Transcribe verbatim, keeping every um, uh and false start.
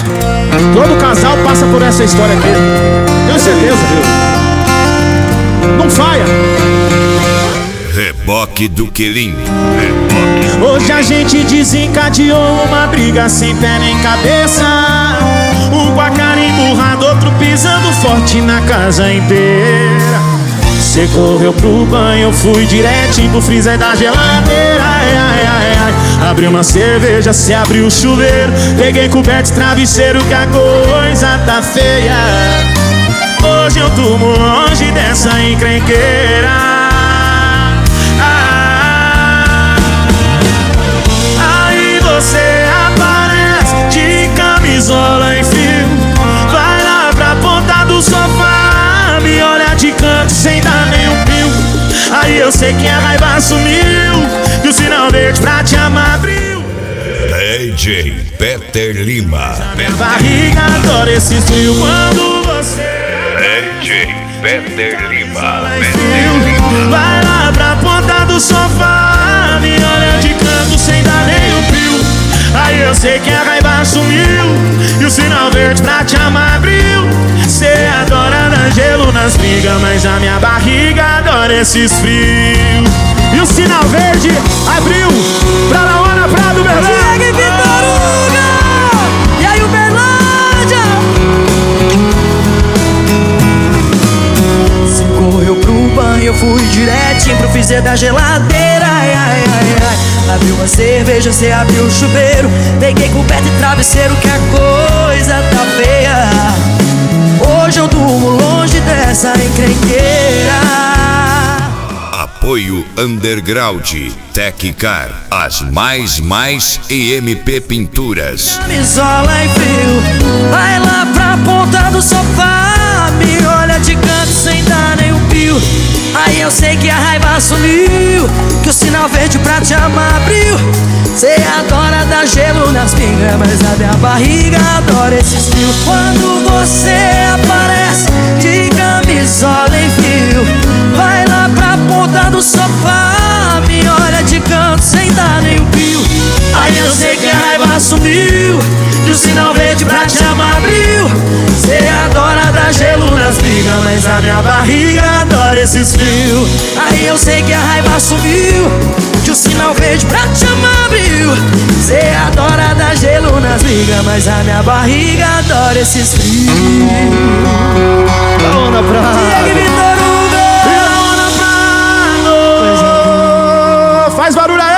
Todo casal passa por essa história aqui. Tenho certeza. Não falha. Reboque do Quelim. Hoje a gente desencadeou uma briga sem pé nem cabeça. Um com a cara emburrada, outro pisando forte na casa inteira. Cê correu pro banho, eu fui diretinho pro freezer da geladeira. Ai, ai, ai, ai. Abri uma cerveja, cê abriu o chuveiro. Peguei coberto e travesseiro que a coisa tá feia. Hoje eu durmo longe dessa encrenqueira. Ah, aí você aparece de camisola e fio. Vai lá pra ponta do sofá, me olha de canto sem dar nenhum pio. Aí eu sei que a raiva sumiu e o sinal verde pra te amar abriu. D J Peter Lima. Minha barriga adora esse frio quando você D J Peter Lima. vai lá pra ponta do sofá, me olha de canto sem dar nenhum pio. Aí eu sei que a raiva sumiu e o sinal verde pra te amar abriu. Cê adora dar gelo nas brigas, mas a minha barriga adora esses frios. E o sinal verde abriu pra Laona Prado, Berlândia. Diego e Vitoruga! E aí, Uberlândia? Cê correu pro banho, eu fui direitinho pro freezer da geladeira. Ai, ai, ai, ai. Abriu uma cerveja, cê abriu o chuveiro. Peguei coberto e travesseiro que a coisa tá feia. Hoje eu durmo longe dessa encrenqueira. Apoio Underground, Teccar, As Mais Mais e M P Pinturas. Camisola e fio, vai lá pra ponta do sofá, me olha de canto sem dar nenhum pio. Aí eu sei que a raiva sumiu, que o sinal verde pra te amar abriu. Cê adora dar gelo nas pingas, mas a minha barriga adora esses frios. Quando você aparece de camisola em fio, vai lá pra ponta do sofá, me olha de canto sem dar nenhum pio. Aí eu sei que a raiva sumiu e o sinal verde pra te amar abriu. Cê adora dar gelo nas brigas, mas a minha barriga adora esses frios. Aí eu sei que a raiva sumiu e o sinal verde pra te amar abriu. Cê adora dar gelo nas brigas, mas a minha barriga adora esses frios. Laona Prado. Diego e Vitoruga! Laona Prado. Faz barulho aí.